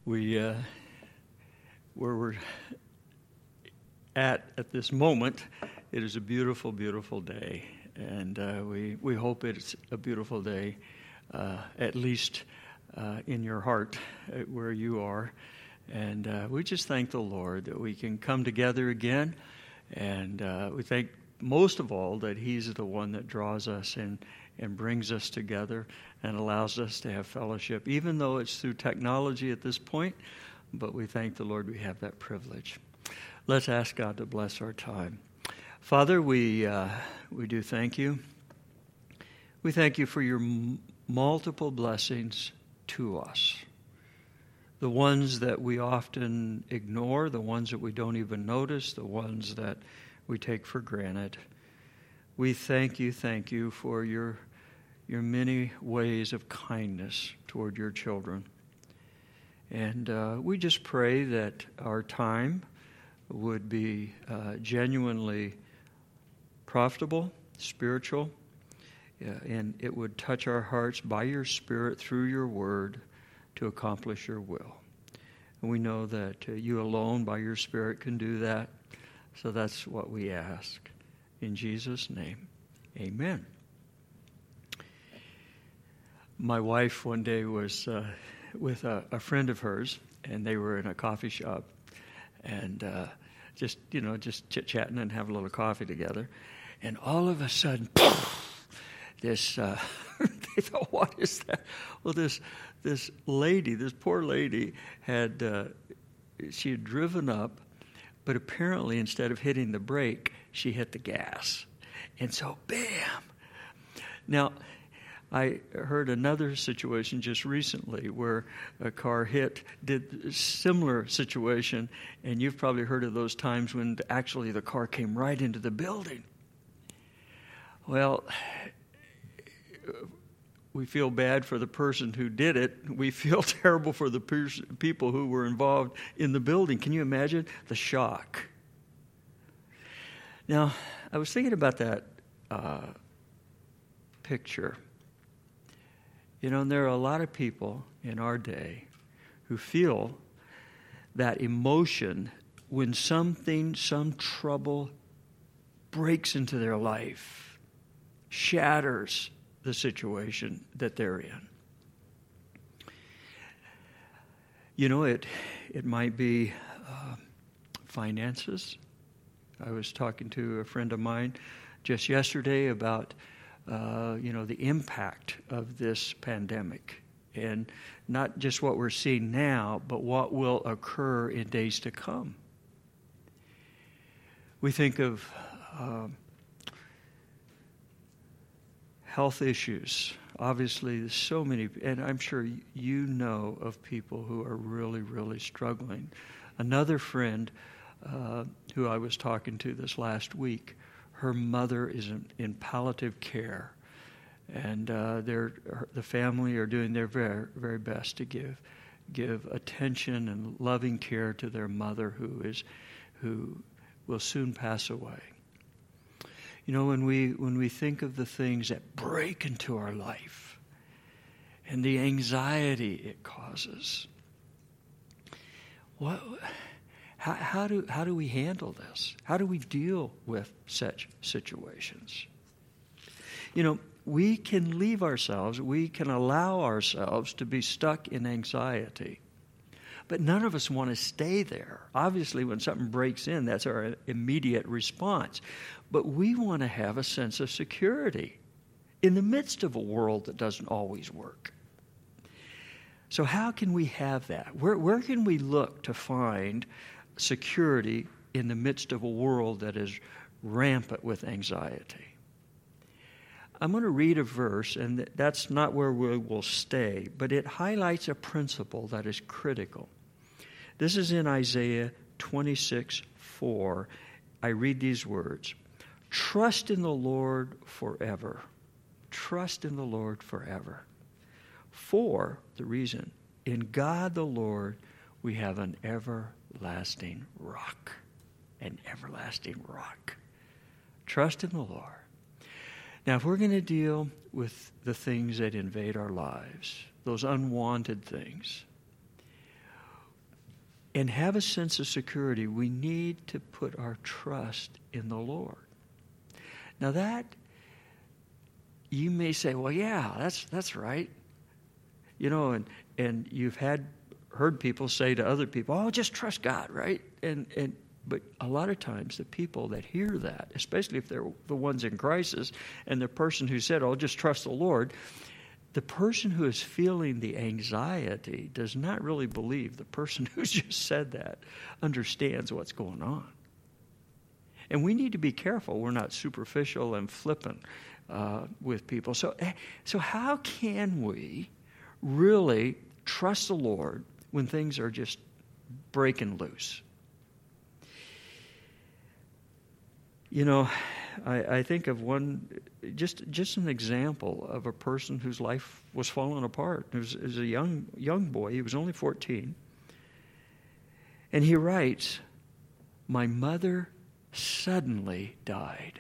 Where we're at this moment, it is a beautiful, beautiful day, and we hope it's a beautiful day, at least in your heart, where you are, and we just thank the Lord that we can come together again, and we thank most of all that He's the one that draws us and brings us together and allows us to have fellowship, even though it's through technology at this point. But we thank the Lord we have that privilege. Let's ask God to bless our time. Father, we do thank you. We thank you for your multiple blessings to us. The ones that we often ignore, the ones that we don't even notice, the ones that we take for granted. We thank you for your many ways of kindness toward your children. And we just pray that our time would be genuinely profitable, spiritual, and it would touch our hearts by your Spirit through your word to accomplish your will. And we know that you alone by your Spirit can do that. So that's what we ask. In Jesus' name, amen. My wife one day was with a friend of hers, and they were in a coffee shop, and just chit-chatting and having a little coffee together. And all of a sudden, this, they thought, what is that? Well, this lady, this poor lady, she had driven up, but apparently instead of hitting the brake, she hit the gas. And so, bam! Now, I heard another situation just recently where a car did a similar situation, and you've probably heard of those times when actually the car came right into the building. Well, we feel bad for the person who did it. We feel terrible for the people who were involved in the building. Can you imagine the shock? Now, I was thinking about that picture. You know, and there are a lot of people in our day who feel that emotion when some trouble breaks into their life, shatters the situation that they're in. You know, it might be finances. I was talking to a friend of mine just yesterday about the impact of this pandemic, and not just what we're seeing now, but what will occur in days to come. We think of health issues. Obviously, there's so many, and I'm sure you know of people who are really, really struggling. Another friend who I was talking to this last week, her mother is in palliative care, and the family are doing their very, very best to give attention and loving care to their mother who will soon pass away. You know, when we think of the things that break into our life and the anxiety it causes, how do we handle this? How do we deal with such situations? You know, we can allow ourselves to be stuck in anxiety. But none of us want to stay there. Obviously, when something breaks in, that's our immediate response. But we want to have a sense of security in the midst of a world that doesn't always work. So how can we have that? Where can we look to find security in the midst of a world that is rampant with anxiety? I'm going to read a verse, and that's not where we will stay, but it highlights a principle that is critical. This is in Isaiah 26:4. I read these words: "Trust in the Lord forever. Trust in the Lord forever. For," the reason, "in God the Lord we have an everlasting rock." An everlasting rock. Trust in the Lord. Now, if we're going to deal with the things that invade our lives, those unwanted things, and have a sense of security, we need to put our trust in the Lord. Now that, you may say, well, yeah, that's right. You know, and you've heard people say to other people, oh, just trust God, right? But a lot of times the people that hear that, especially if they're the ones in crisis, and the person who said, oh, just trust the Lord, the person who is feeling the anxiety does not really believe the person who's just said that understands what's going on. And we need to be careful we're not superficial and flippant with people. So how can we really trust the Lord when things are just breaking loose? You know, I think of one, just an example of a person whose life was falling apart. It was a young boy. He was only 14. And he writes, my mother suddenly died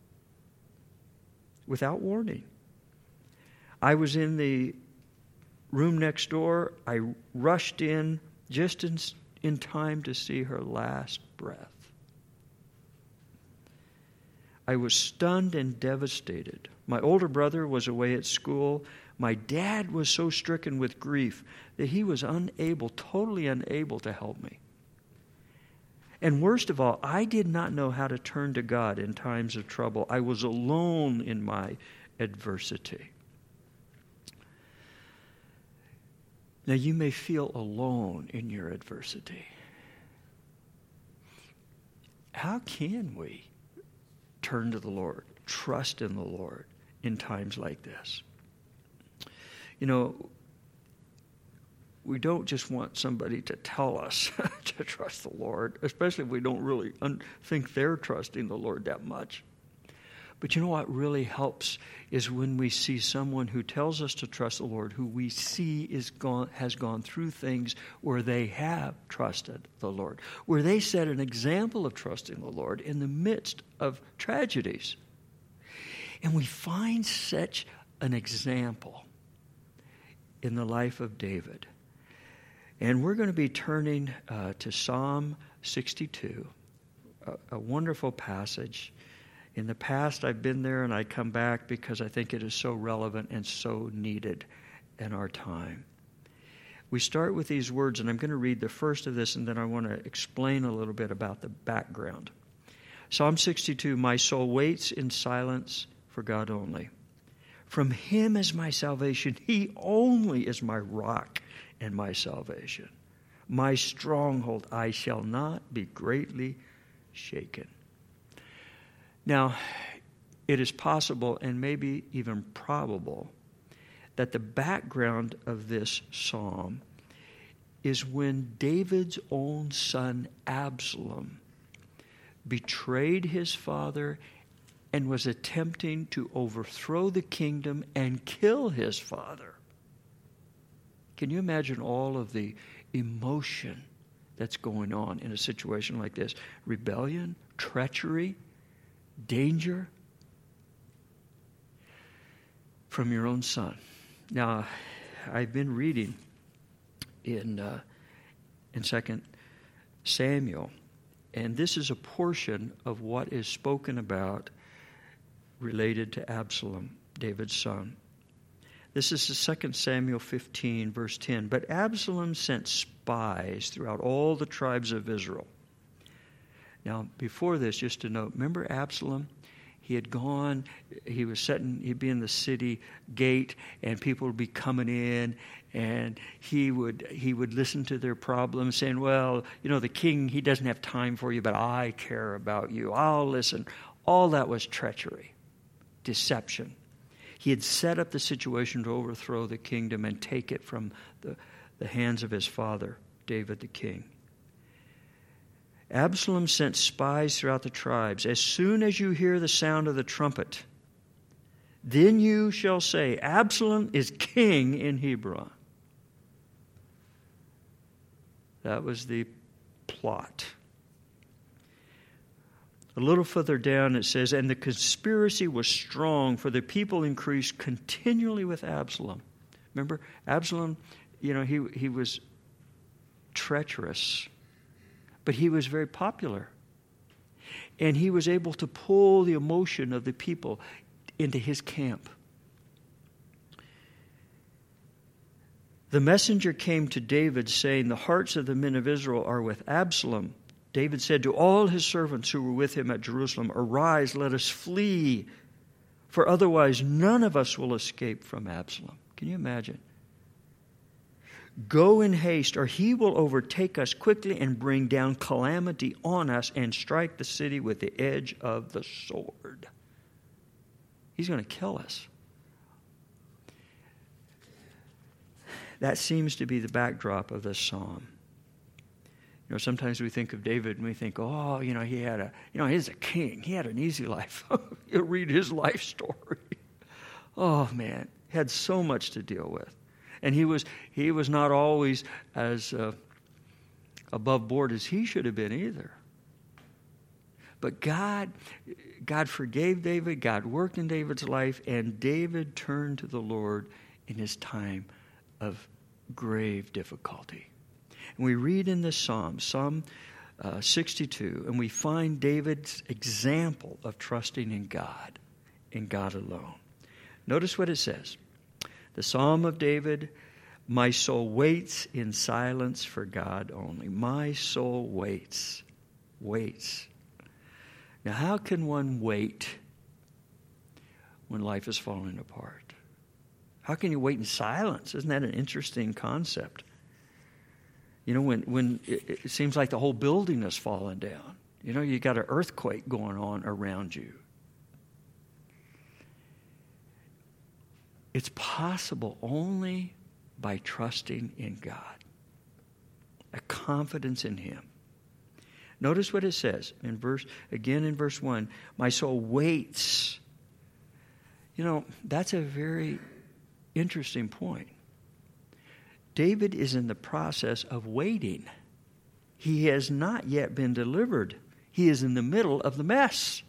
without warning. I was in the room next door. I rushed in just in time to see her last breath. I was stunned and devastated. My older brother was away at school. My dad was so stricken with grief that he was totally unable to help me. And worst of all, I did not know how to turn to God in times of trouble. I was alone in my adversity. Now, you may feel alone in your adversity. How can we turn to the Lord, trust in the Lord in times like this? You know, we don't just want somebody to tell us to trust the Lord, especially if we don't really think they're trusting the Lord that much. But you know what really helps is when we see someone who tells us to trust the Lord, who we see has gone through things where they have trusted the Lord, where they set an example of trusting the Lord in the midst of tragedies. And we find such an example in the life of David. And we're going to be turning to Psalm 62, a wonderful passage. In the past, I've been there and I come back because I think it is so relevant and so needed in our time. We start with these words, and I'm going to read the first of this, and then I want to explain a little bit about the background. Psalm 62, my soul waits in silence for God only. From him is my salvation. He only is my rock and my salvation. My stronghold, I shall not be greatly shaken. Now, it is possible and maybe even probable that the background of this psalm is when David's own son Absalom betrayed his father and was attempting to overthrow the kingdom and kill his father. Can you imagine all of the emotion that's going on in a situation like this? Rebellion, treachery, danger from your own son. Now, I've been reading in 2 Samuel, and this is a portion of what is spoken about related to Absalom, David's son. This is 2 Samuel 15, verse 10. But Absalom sent spies throughout all the tribes of Israel. Now, before this, just to note, remember Absalom? He had gone, he'd be in the city gate, and people would be coming in, and he would listen to their problems, saying, well, you know, the king, he doesn't have time for you, but I care about you. I'll listen. All that was treachery, deception. He had set up the situation to overthrow the kingdom and take it from the hands of his father, David the king. Absalom sent spies throughout the tribes. As soon as you hear the sound of the trumpet, then you shall say, Absalom is king in Hebron. That was the plot. A little further down it says, and the conspiracy was strong, for the people increased continually with Absalom. Remember, Absalom, you know, he was treacherous. but he was very popular. And he was able to pull the emotion of the people into his camp. The messenger came to David saying, "The hearts of the men of Israel are with Absalom." David said to all his servants who were with him at Jerusalem, "Arise, let us flee, for otherwise none of us will escape from Absalom." Can you imagine? "Go in haste, or he will overtake us quickly and bring down calamity on us and strike the city with the edge of the sword." He's going to kill us. That seems to be the backdrop of this psalm. You know, sometimes we think of David and we think, oh, he had he's a king. He had an easy life. You read his life story. Oh, man, he had so much to deal with. And he was not always as above board as he should have been either. But God forgave David. God worked in David's life, and David turned to the Lord in his time of grave difficulty. And we read in this Psalm 62, and we find David's example of trusting in God alone. Notice what it says. The Psalm of David, "My soul waits in silence for God only." My soul waits. Now, how can one wait when life is falling apart? How can you wait in silence? Isn't that an interesting concept? You know, when it seems like the whole building is falling down. You know, you got an earthquake going on around you. It's possible only by trusting in God, a confidence in Him. Notice what it says in verse 1. My soul waits. You know, that's a very interesting point. David is in the process of waiting. He has not yet been delivered. He is in the middle of the mess.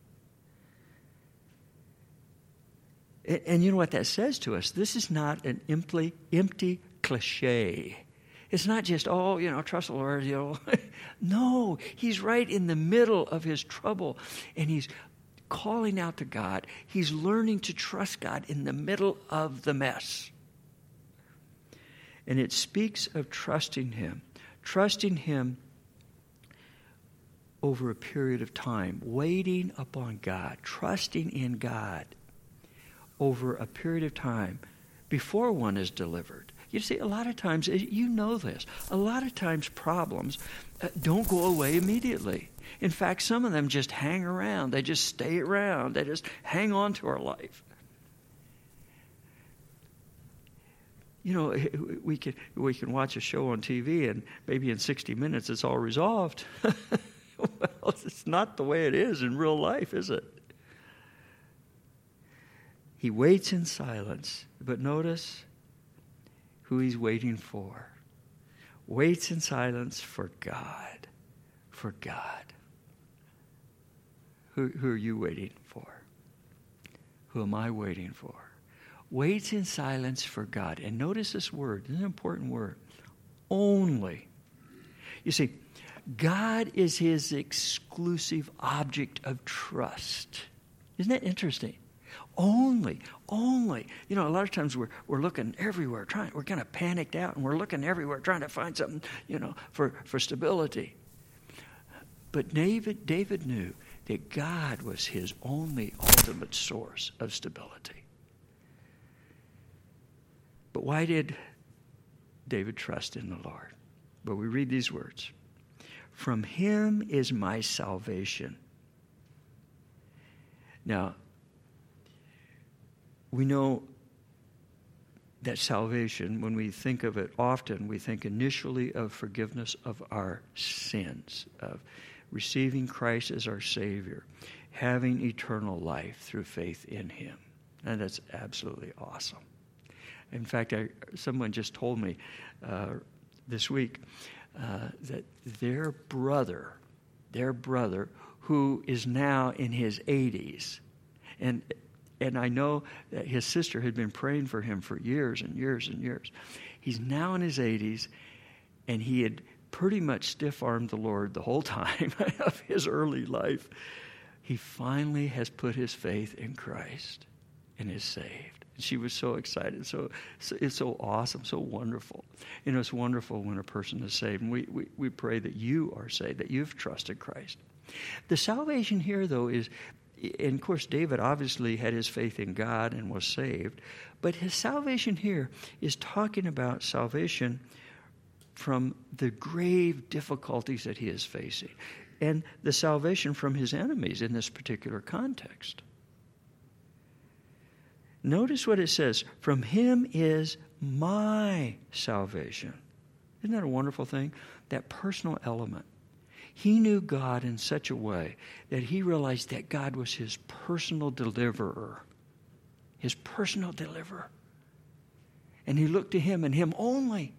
And you know what that says to us? This is not an empty cliche. It's not just, trust the Lord, No, he's right in the middle of his trouble, and he's calling out to God. He's learning to trust God in the middle of the mess. And it speaks of trusting Him over a period of time, waiting upon God, trusting in God over a period of time before one is delivered. You see, a lot of times, you know this, a lot of times problems don't go away immediately. In fact, some of them just hang around. They just stay around. They just hang on to our life. You know, we can watch a show on TV and maybe in 60 minutes it's all resolved. Well, it's not the way it is in real life, is it? He waits in silence, but notice who he's waiting for. Waits in silence for God. For God. Who are you waiting for? Who am I waiting for? Waits in silence for God. And notice this word. This is an important word. Only. You see, God is his exclusive object of trust. Isn't that interesting? Only. You know, a lot of times we're looking everywhere, we're kind of panicked out, and we're looking everywhere trying to find something, for stability. But David knew that God was his only ultimate source of stability. But why did David trust in the Lord? But we read these words. From him is my salvation. Now, we know that salvation, when we think of it often, we think initially of forgiveness of our sins, of receiving Christ as our Savior, having eternal life through faith in him. And that's absolutely awesome. In fact, someone just told me this week that their brother, who is now in his 80s, and I know that his sister had been praying for him for years and years and years. He's now in his 80s, and he had pretty much stiff-armed the Lord the whole time of his early life, he finally has put his faith in Christ and is saved. She was so excited. So it's so awesome, so wonderful. It's wonderful when a person is saved. And we pray that you are saved, that you've trusted Christ. The salvation here, though, is, and of course, David obviously had his faith in God and was saved. But his salvation here is talking about salvation from the grave difficulties that he is facing, and the salvation from his enemies in this particular context. Notice what it says, from him is my salvation. Isn't that a wonderful thing? That personal element. He knew God in such a way that he realized that God was his personal deliverer. His personal deliverer. And he looked to him and him only.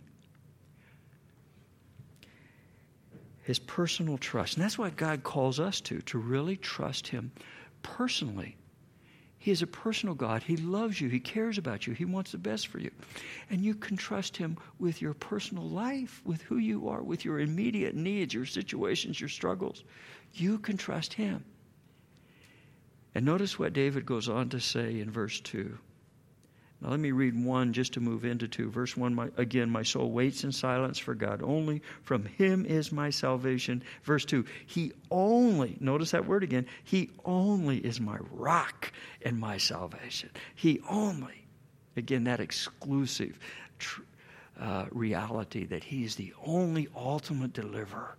His personal trust. And that's what God calls us to really trust him personally. He is a personal God. He loves you. He cares about you. He wants the best for you. And you can trust him with your personal life, with who you are, with your immediate needs, your situations, your struggles. You can trust him. And notice what David goes on to say in verse 2. Now let me read 1 just to move into 2. Verse 1, again, my soul waits in silence for God only. From him is my salvation. Verse 2, he only, notice that word again, he only is my rock and my salvation. He only, again, that exclusive reality that he is the only ultimate deliverer.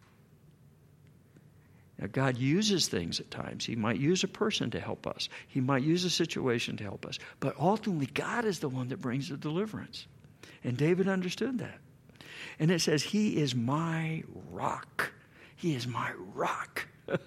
Now, God uses things at times. He might use a person to help us. He might use a situation to help us. But ultimately, God is the one that brings the deliverance. And David understood that. And it says, he is my rock. He is my rock.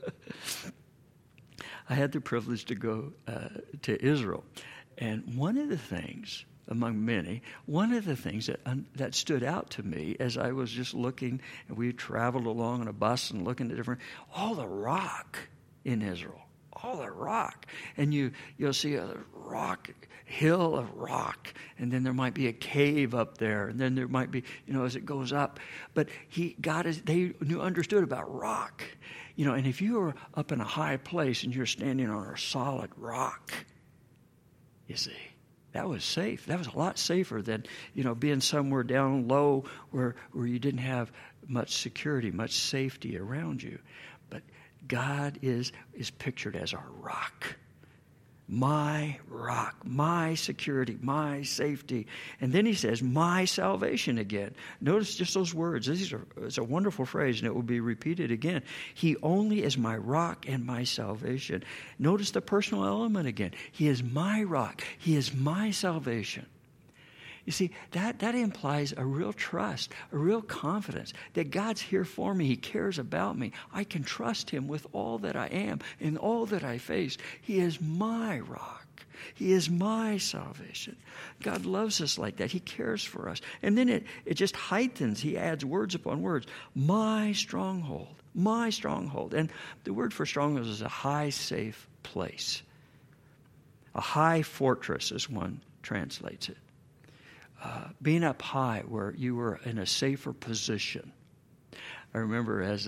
I had the privilege to go to Israel. And one of the things, among many, one of the things that stood out to me as I was just looking, and we traveled along on a bus and looking at all the rock in Israel, all the rock. And you'll see a rock, hill of rock, and then there might be a cave up there, and then there might be, as it goes up. But they understood about rock, and if you were up in a high place and you're standing on a solid rock, you see, that was safe. That was a lot safer than, being somewhere down low where you didn't have much security, much safety around you. But God is pictured as our rock. My rock, my security, my safety. And then he says, my salvation again. Notice just those words. It's a wonderful phrase, and it will be repeated again. He only is my rock and my salvation. Notice the personal element again. He is my rock. He is my salvation. You see, that implies a real trust, a real confidence that God's here for me. He cares about me. I can trust him with all that I am and all that I face. He is my rock. He is my salvation. God loves us like that. He cares for us. And then it just heightens. He adds words upon words. My stronghold. My stronghold. And the word for stronghold is a high, safe place. A high fortress, as one translates it. Being up high where you were in a safer position. I remember as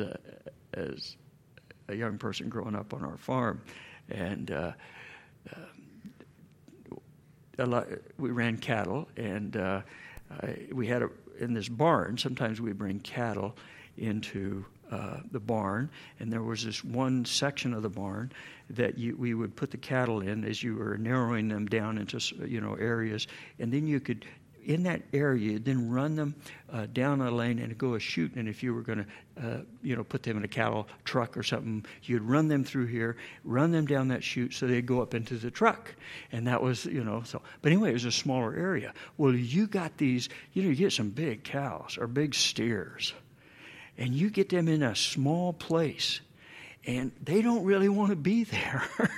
a young person growing up on our farm, and we ran cattle, and we had in this barn. Sometimes we bring cattle into the barn, and there was this one section of the barn that we would put the cattle in as you were narrowing them down into areas, and then you could. In that area, you'd then run them down a lane and go a chute. And if you were going to, put them in a cattle truck or something, you'd run them through here, run them down that chute so they'd go up into the truck. And that was, so. But anyway, it was a smaller area. Well, you got these, you get some big cows or big steers, and you get them in a small place, and they don't really want to be there.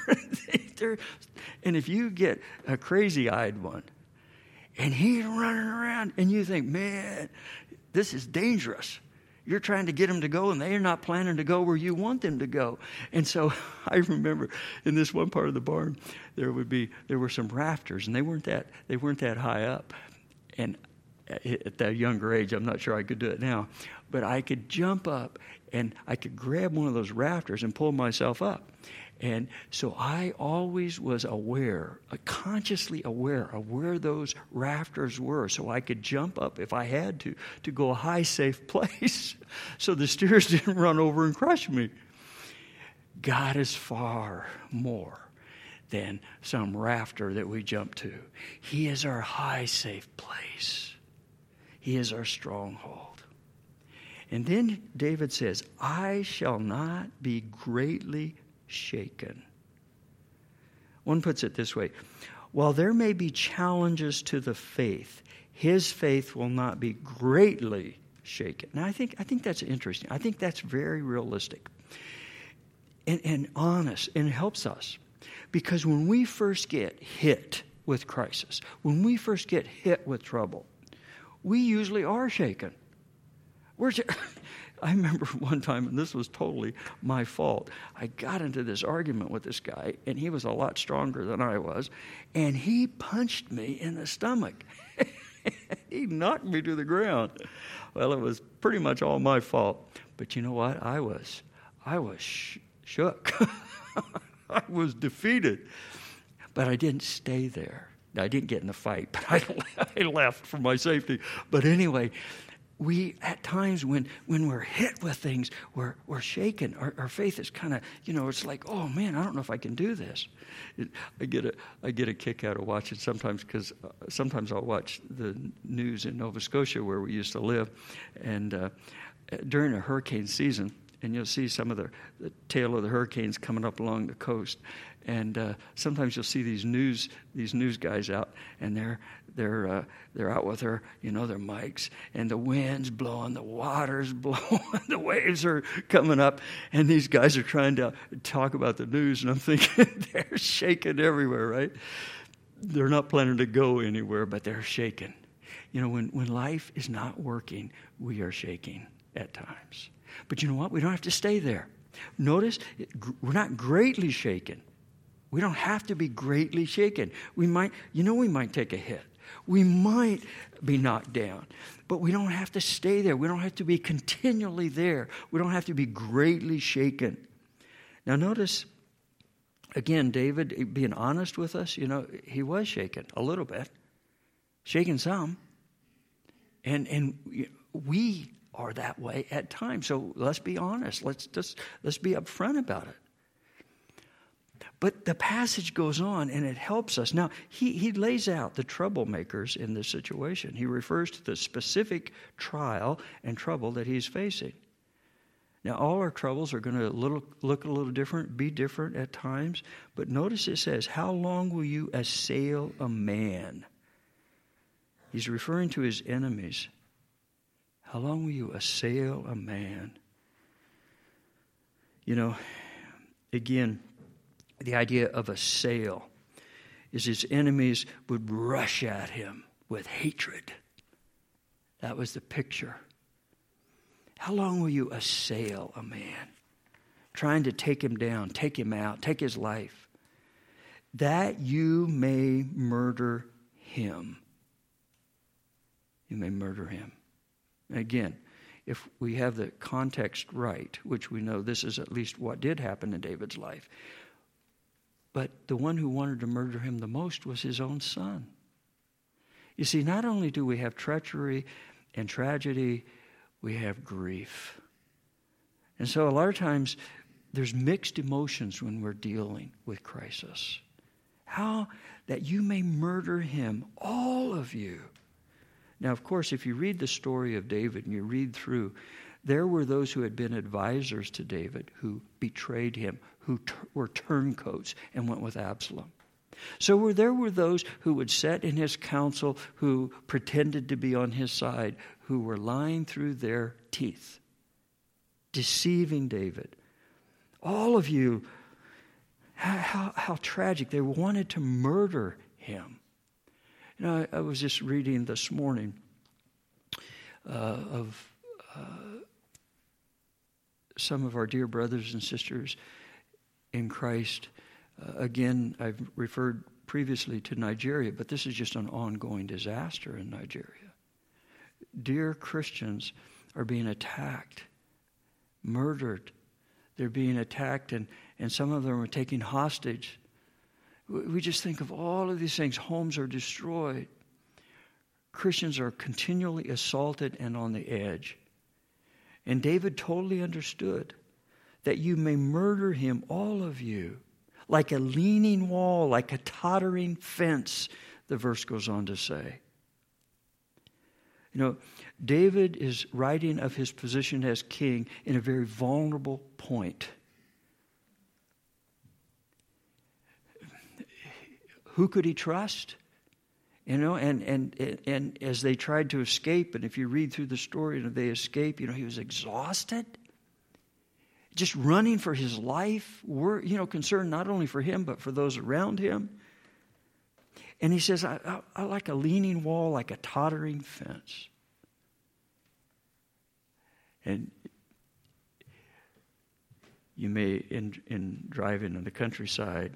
And if you get a crazy-eyed one, and he's running around, and you think, man, this is dangerous. You're trying to get them to go, and they're not planning to go where you want them to go. And so I remember in this one part of the barn, there were some rafters, and they weren't that high up. And at that younger age, I'm not sure I could do it now, but I could jump up and I could grab one of those rafters and pull myself up. And so I always was aware, consciously aware of where those rafters were, so I could jump up if I had to go a high, safe place so the steers didn't run over and crush me. God is far more than some rafter that we jump to. He is our high, safe place. He is our stronghold. And then David says, I shall not be greatly shaken. One puts it this way: while there may be challenges to the faith, his faith will not be greatly shaken. Now, I think that's interesting. I think that's very realistic and honest, and it helps us. Because when we first get hit with crisis, when we first get hit with trouble, we usually are shaken. I remember one time, and this was totally my fault, I got into this argument with this guy, and he was a lot stronger than I was, and he punched me in the stomach. He knocked me to the ground. Well, it was pretty much all my fault. But you know what? I was shook. I was defeated. But I didn't stay there. I didn't get in the fight, but I left for my safety. But anyway, we, at times when we're hit with things, we're shaken. Our faith is kind of, it's like, oh man, I don't know if I can do this. I get a kick out of watching sometimes, because sometimes I'll watch the news in Nova Scotia where we used to live, and during a hurricane season, and you'll see some of the tail of the hurricanes coming up along the coast, and sometimes you'll see these news guys out, and they're out with their mics, and the wind's blowing, the water's blowing, the waves are coming up, and these guys are trying to talk about the news, and I'm thinking they're shaking everywhere, right? They're not planning to go anywhere, but they're shaking. When life is not working, we are shaking at times. But you know what? We don't have to stay there. Notice, we're not greatly shaken. We don't have to be greatly shaken. We might take a hit. We might be knocked down. But we don't have to stay there. We don't have to be continually there. We don't have to be greatly shaken. Now notice, again, David, being honest with us, he was shaken a little bit. Shaken some. And we are that way at times. So let's be honest. Let's be upfront about it. But the passage goes on, and it helps us. Now, he lays out the troublemakers in this situation. He refers to the specific trial and trouble that he's facing. Now, all our troubles are going to look a little different, be different at times. But notice it says, how long will you assail a man? He's referring to his enemies. How long will you assail a man? Again, the idea of assail is his enemies would rush at him with hatred. That was the picture. How long will you assail a man? Trying to take him down, take him out, take his life. That you may murder him. You may murder him. Again, if we have the context right, which we know this is at least what did happen in David's life, but the one who wanted to murder him the most was his own son. You see, not only do we have treachery and tragedy, we have grief. And so a lot of times there's mixed emotions when we're dealing with crisis. How that you may murder him, all of you. Now, of course, if you read the story of David and you read through, there were those who had been advisors to David who betrayed him, who were turncoats and went with Absalom. So there were those who would sit in his council, who pretended to be on his side, who were lying through their teeth, deceiving David. All of you, how tragic. They wanted to murder him. I was just reading this morning of some of our dear brothers and sisters in Christ. Again, I've referred previously to Nigeria, but this is just an ongoing disaster in Nigeria. Dear Christians are being attacked, murdered. They're being attacked, and some of them are taken hostage. We just think of all of these things. Homes are destroyed. Christians are continually assaulted and on the edge. And David totally understood that you may murder him, all of you, like a leaning wall, like a tottering fence, the verse goes on to say. You know, David is writing of his position as king in a very vulnerable point. Who could he trust? You know, and as they tried to escape, and if you read through the story and they escape, you know, he was exhausted. Just running for his life, concerned not only for him, but for those around him. And he says, I like a leaning wall, like a tottering fence. And you may, in driving in the countryside,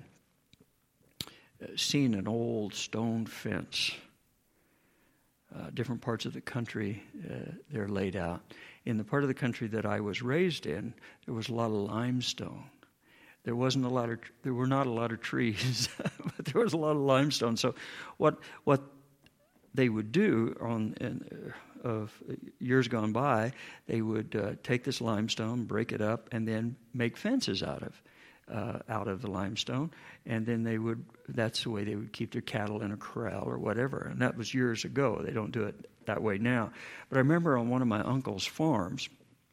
seen an old stone fence. Different parts of the country, they're laid out. In the part of the country that I was raised in, there was a lot of limestone. There were not a lot of trees, but there was a lot of limestone. So what they would do of years gone by, they would take this limestone, break it up, and then make fences out of the limestone, and then that's the way they would keep their cattle in a corral or whatever. And that was years ago. They don't do it that way now. But I remember on one of my uncle's farms,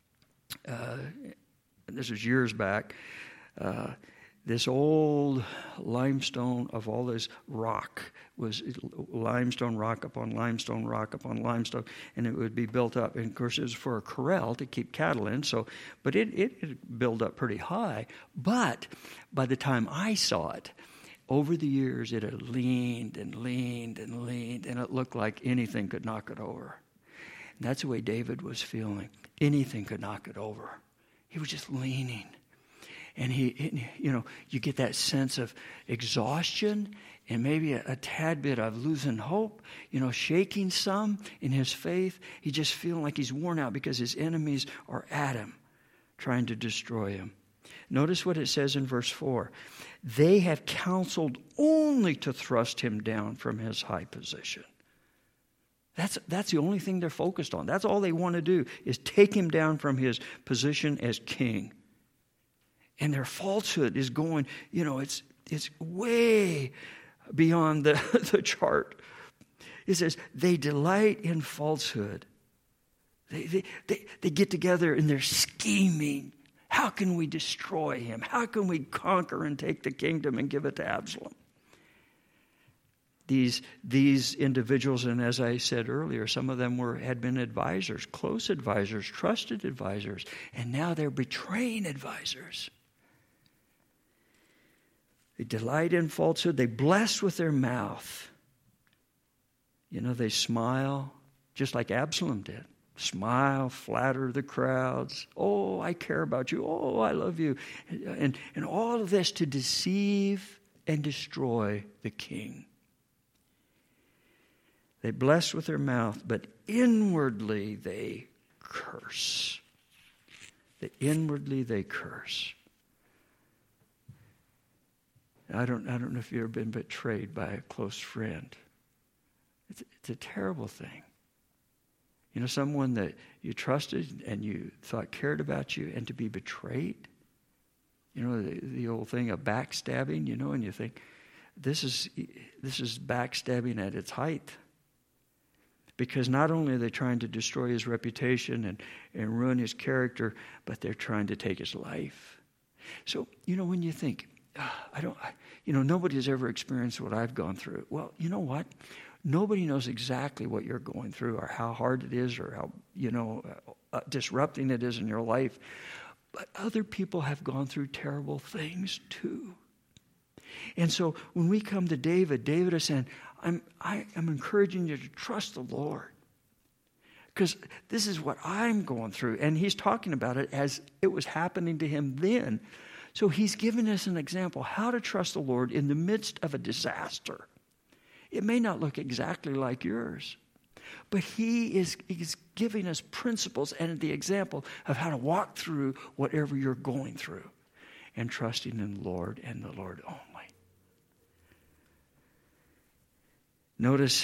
this was years back, this old limestone of all this rock was limestone rock upon limestone rock upon limestone, and it would be built up. And of course, it was for a corral to keep cattle in. But it built up pretty high. But by the time I saw it, over the years, it had leaned and leaned and leaned, and it looked like anything could knock it over. And that's the way David was feeling. Anything could knock it over. He was just leaning. And you get that sense of exhaustion and maybe a tad bit of losing hope, shaking some in his faith. He just feeling like he's worn out because his enemies are at him, trying to destroy him. Notice what it says in verse 4. They have counseled only to thrust him down from his high position. That's the only thing they're focused on. That's all they want to do is take him down from his position as king. And their falsehood is going, it's way beyond the chart. It says, they delight in falsehood. They get together and they're scheming. How can we destroy him? How can we conquer and take the kingdom and give it to Absalom? These individuals, and as I said earlier, some of them had been advisors, close advisors, trusted advisors, and now they're betraying advisors. They delight in falsehood. They bless with their mouth. They smile, just like Absalom did. Smile, flatter the crowds. Oh, I care about you. Oh, I love you. And all of this to deceive and destroy the king. They bless with their mouth, but inwardly they curse. Inwardly they curse. I don't know if you've ever been betrayed by a close friend. It's a terrible thing. Someone that you trusted and you thought cared about you, and to be betrayed. The old thing of backstabbing, and you think, this is backstabbing at its height. Because not only are they trying to destroy his reputation and ruin his character, but they're trying to take his life. So, when you think, nobody's ever experienced what I've gone through. Well, you know what? Nobody knows exactly what you're going through or how hard it is or how, disrupting it is in your life. But other people have gone through terrible things too. And so when we come to David is saying, I am encouraging you to trust the Lord. Because this is what I'm going through. And he's talking about it as it was happening to him then. So he's giving us an example how to trust the Lord in the midst of a disaster. It may not look exactly like yours, But he's giving us principles and the example of how to walk through whatever you're going through and trusting in the Lord and the Lord only. Notice,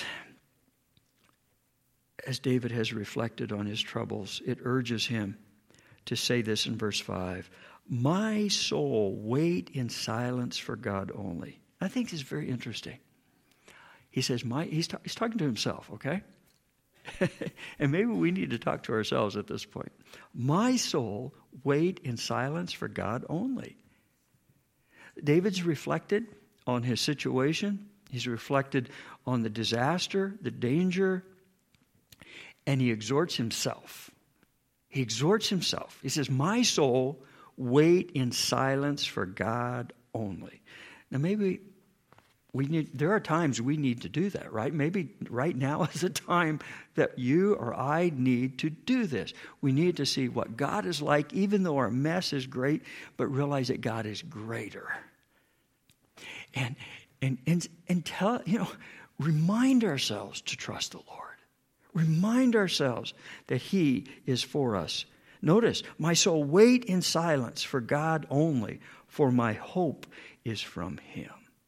as David has reflected on his troubles, it urges him to say this in verse 5. My soul, wait in silence for God only. I think this is very interesting. He says, he's talking to himself, okay? And maybe we need to talk to ourselves at this point. My soul, wait in silence for God only. David's reflected on his situation. He's reflected on the disaster, the danger, and he exhorts himself. He exhorts himself. He says, my soul, wait in silence for God only. Now maybe there are times we need to do that, right? Maybe right now is a time that you or I need to do this. We need to see what God is like, even though our mess is great, but realize that God is greater. And tell, remind ourselves to trust the Lord. Remind ourselves that He is for us. Notice, my soul, wait in silence for God only, for my hope is from Him.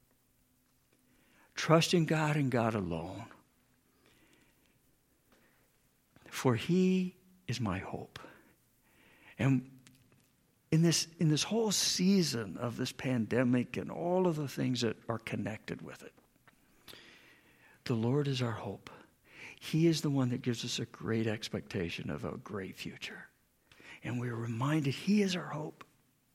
Trust in God and God alone. For He is my hope. And in this whole season of this pandemic and all of the things that are connected with it, the Lord is our hope. He is the one that gives us a great expectation of a great future. And we're reminded He is our hope.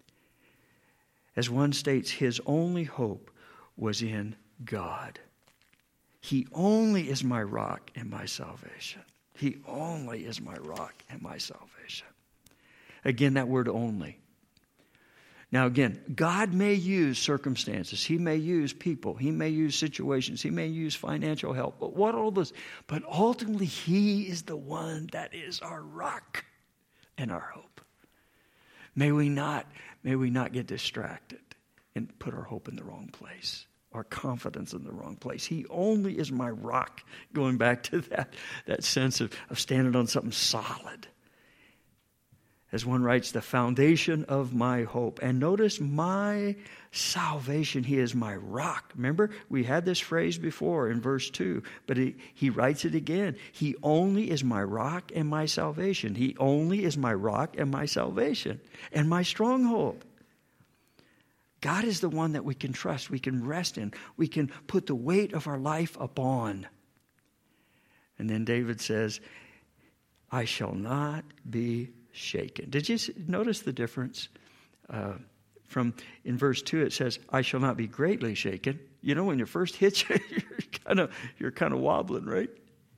As one states, his only hope was in God. He only is my rock and my salvation. He only is my rock and my salvation. Again, that word only. Now again, God may use circumstances. He may use people. He may use situations. He may use financial help. But what all this? But ultimately, He is the one that is our rock and our hope. May we not get distracted and put our hope in the wrong place, our confidence in the wrong place. He only is my rock, going back to that sense of standing on something solid. As one writes, the foundation of my hope. And notice my salvation, He is my rock. Remember, we had this phrase before in verse 2, but he writes it again. He only is my rock and my salvation. He only is my rock and my salvation and my stronghold. God is the one that we can trust, we can rest in, we can put the weight of our life upon. And then David says, I shall not be shaken. Did you notice the difference? From in verse 2 it says, I shall not be greatly shaken. You know, when you first hit you, you're kind of wobbling, right?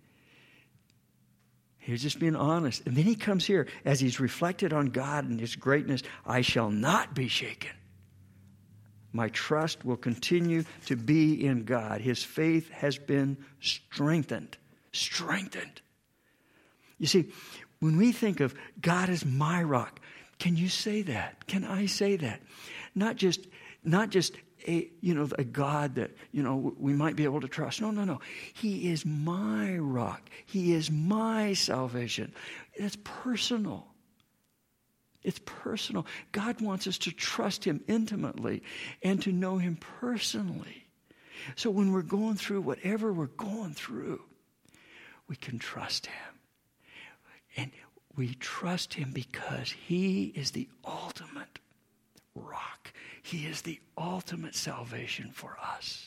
He's just being honest. And then he comes here, as he's reflected on God and His greatness, I shall not be shaken. My trust will continue to be in God. His faith has been strengthened. Strengthened. You see, when we think of God as my rock, can you say that? Can I say that? Not just a God that, we might be able to trust. No. He is my rock. He is my salvation. It's personal. It's personal. God wants us to trust Him intimately and to know Him personally. So when we're going through whatever we're going through, we can trust Him. And we trust Him because He is the ultimate rock. He is the ultimate salvation for us.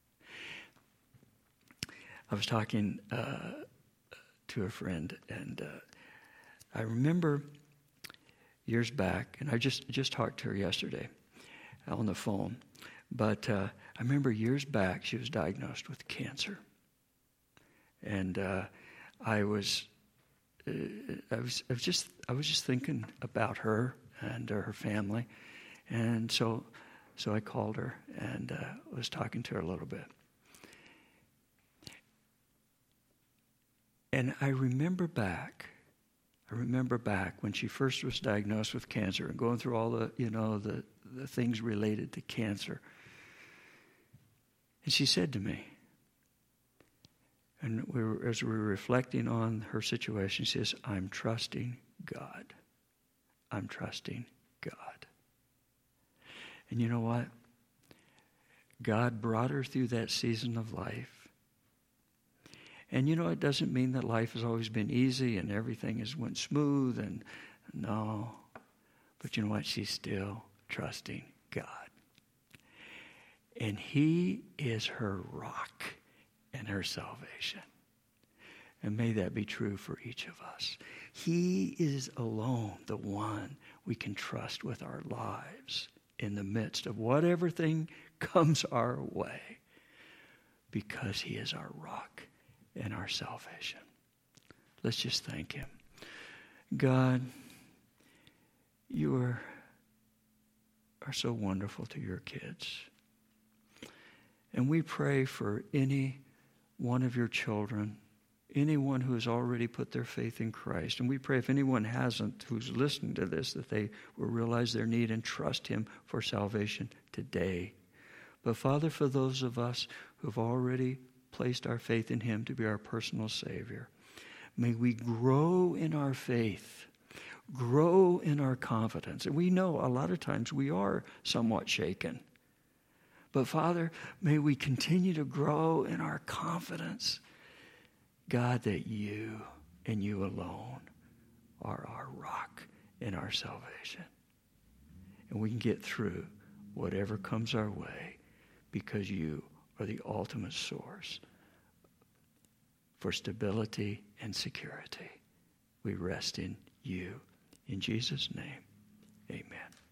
I was talking to a friend, and I remember years back, and I just talked to her yesterday on the phone, but I remember years back she was diagnosed with cancer. And I was just thinking about her and her family, and so I called her and was talking to her a little bit. And I remember back when she first was diagnosed with cancer and going through all the things related to cancer. And she said to me, And as we're reflecting on her situation, she says, I'm trusting God. I'm trusting God. And you know what? God brought her through that season of life. And you know, it doesn't mean that life has always been easy and everything has went smooth. And no. But you know what? She's still trusting God. And He is her rock and her salvation. And may that be true for each of us. He is alone the one we can trust with our lives in the midst of whatever thing comes our way, because He is our rock and our salvation. Let's just thank Him. God, You are so wonderful to Your kids. And we pray for any one of Your children, anyone who has already put their faith in Christ. And we pray if anyone hasn't, who's listening to this, that they will realize their need and trust Him for salvation today. But Father, for those of us who've already placed our faith in Him to be our personal Savior, may we grow in our faith, grow in our confidence. And we know a lot of times we are somewhat shaken. But Father, may we continue to grow in our confidence, God, that You and You alone are our rock and our salvation. And we can get through whatever comes our way because You are the ultimate source for stability and security. We rest in You. In Jesus' name, amen.